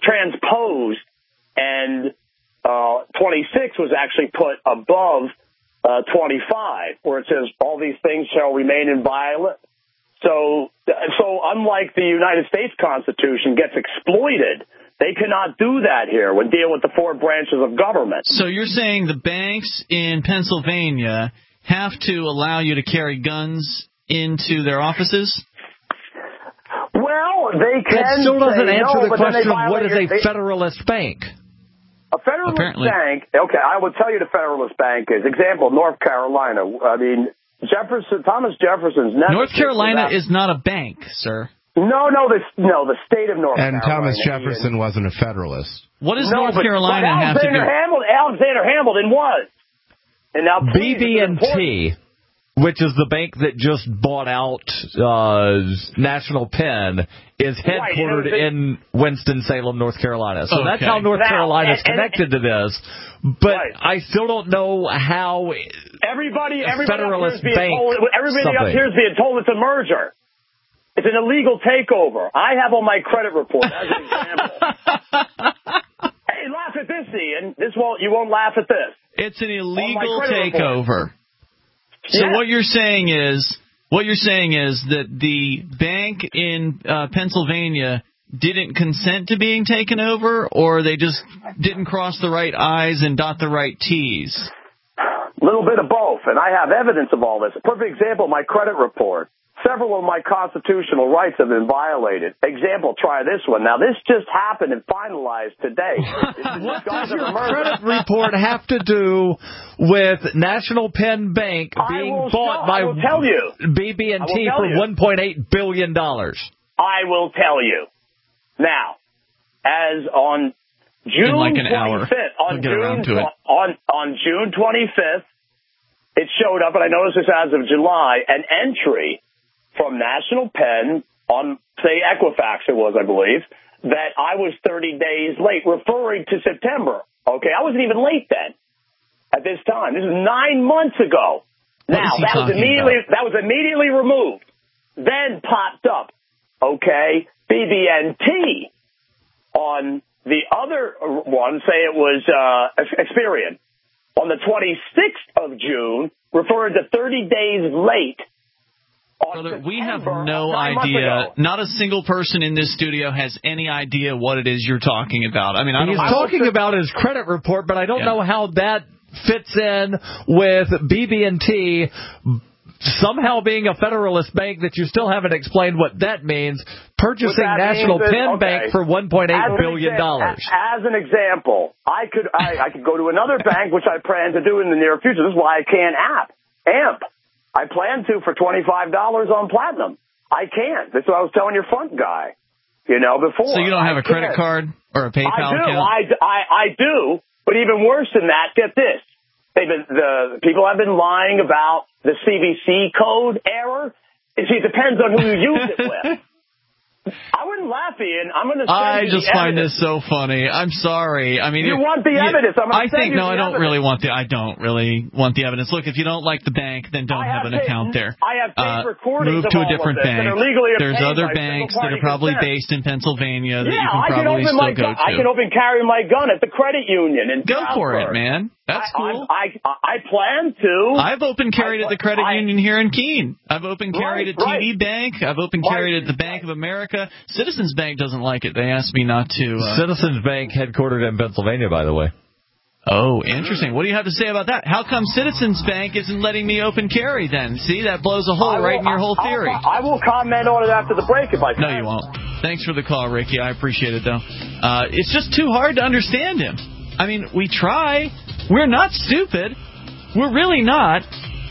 and 26 was actually put above 25, where it says all these things shall remain inviolate. So unlike the United States Constitution gets exploited, they cannot do that here when dealing with the four branches of government. So you're saying the banks in Pennsylvania have to allow you to carry guns into their offices? Well, they can. That still doesn't answer the question of what is a Federalist bank. A Federalist Bank, I will tell you the Federalist Bank is. Example, North Carolina. I mean, Thomas Jefferson's... North Carolina is not a bank, sir. No, the state of North Carolina. And Thomas Jefferson wasn't a Federalist. What does North Carolina have to do? Alexander Hamilton was. And now BB&T, which is the bank that just bought out National Penn, is headquartered in Winston-Salem, North Carolina. So that's how North Carolina is connected to this. But I still don't know how everybody Federalist bank up here is being told it's a merger. It's an illegal takeover. I have on my credit report as an example. Hey, laugh at this, Ian. You won't laugh at this. It's an illegal takeover. So what you're saying is that the bank in Pennsylvania didn't consent to being taken over, or they just didn't cross the right I's and dot the right T's? little bit of both, and I have evidence of all this. A perfect example, my credit report. Several of my constitutional rights have been violated. Example, try this one. Now, this just happened and finalized today. What does your credit report have to do with National Penn Bank being bought by BB&T for $1.8 billion? I will tell you. Now, as on June 25th, on June 25th, it showed up, and I noticed this as of July, an entry from National Penn on, say, Equifax it was, I believe, that I was 30 days late, referring to September. Okay, I wasn't even late then at this time. This is 9 months ago. Now, that was immediately removed. Then popped up, okay, BB&T on the other one, say it was Experian, on the 26th of June, referring to 30 days late. Brother, we have no idea. Not a single person in this studio has any idea what it is you're talking about. I mean, he's talking about his credit report, but I don't know how that fits in with BB&T somehow being a Federalist Bank that you still haven't explained what that means, purchasing National Penn Bank for $1.8 billion. As an example, I could go to another bank, which I plan to do in the near future. This is why I can't AMP. I plan to for $25 on Platinum. I can't. That's what I was telling your front guy, before. So you don't have a credit card or a PayPal account? I do, but even worse than that, get this. The people have been lying about the CVC code error. See, it depends on who you use it with. I wouldn't laugh, Ian. I'm going to send you the evidence. I just find this so funny. I'm sorry. I mean, you want the evidence. I'm going to send you the evidence. I don't really want the evidence. Look, if you don't like the bank, then don't have an account there. I have tape recordings move to a different bank. There's other banks that are probably based in Pennsylvania that you can probably still go to. I can open carry my gun at the credit union. Go for it, man. That's cool. I plan to. I've open carried at the credit union here in Keene. I've open carried at TD Bank. I've open carried at the Bank of America. Citizens Bank doesn't like it. They asked me not to. Citizens Bank headquartered in Pennsylvania, by the way. Oh, interesting. What do you have to say about that? How come Citizens Bank isn't letting me open carry then? See, that blows a hole right in your whole theory. I will comment on it after the break if I can. No, you won't. Thanks for the call, Ricky. I appreciate it, though. It's just too hard to understand him. I mean, we try. We're not stupid. We're really not.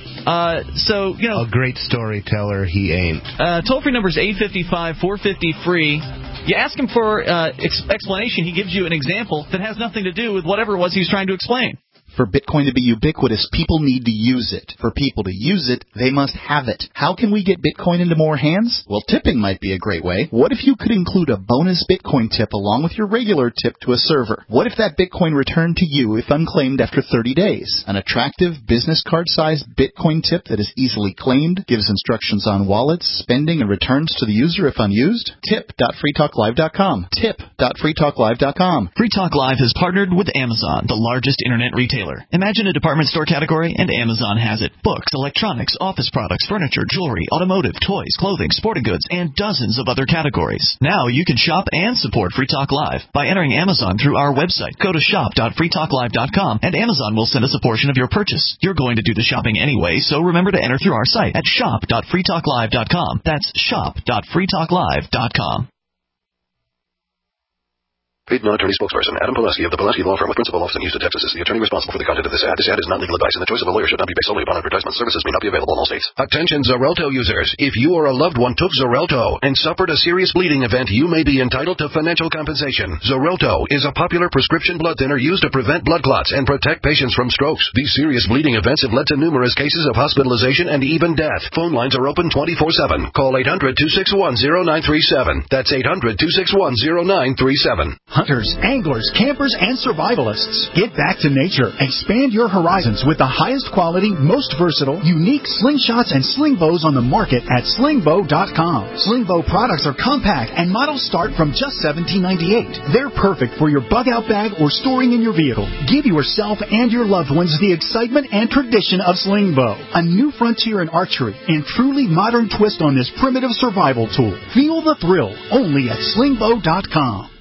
So, a great storyteller, he ain't. Toll-free number is 855-450-FREE. You ask him for explanation, he gives you an example that has nothing to do with whatever it was he was trying to explain. For Bitcoin to be ubiquitous, people need to use it. For people to use it, they must have it. How can we get Bitcoin into more hands? Well, tipping might be a great way. What if you could include a bonus Bitcoin tip along with your regular tip to a server? What if that Bitcoin returned to you if unclaimed after 30 days? An attractive business card-sized Bitcoin tip that is easily claimed, gives instructions on wallets, spending, and returns to the user if unused? Tip.freetalklive.com. Tip.freetalklive.com. Free Talk Live has partnered with Amazon, the largest internet retailer. Imagine a department store category, and Amazon has it. Books, electronics, office products, furniture, jewelry, automotive, toys, clothing, sporting goods, and dozens of other categories. Now you can shop and support Free Talk Live by entering Amazon through our website. Go to shop.freetalklive.com, and Amazon will send us a portion of your purchase. You're going to do the shopping anyway, so remember to enter through our site at shop.freetalklive.com. That's shop.freetalklive.com. Paid non-attorney spokesperson Adam Pileski of the Pileski Law Firm with principal office in Houston, Texas is the attorney responsible for the content of this ad. This ad is not legal advice, and the choice of a lawyer should not be based solely upon advertisement. Services may not be available in all states. Attention Xarelto users. If you or a loved one took Xarelto and suffered a serious bleeding event, you may be entitled to financial compensation. Xarelto is a popular prescription blood thinner used to prevent blood clots and protect patients from strokes. These serious bleeding events have led to numerous cases of hospitalization and even death. Phone lines are open 24/7. Call 800-261-0937. That's 800-261-0937. Hunters, anglers, campers, and survivalists. Get back to nature. Expand your horizons with the highest quality, most versatile, unique slingshots and sling bows on the market at slingbow.com. Slingbow products are compact and models start from just $17.98. They're perfect for your bug-out bag or storing in your vehicle. Give yourself and your loved ones the excitement and tradition of Slingbow. A new frontier in archery and truly modern twist on this primitive survival tool. Feel the thrill only at slingbow.com.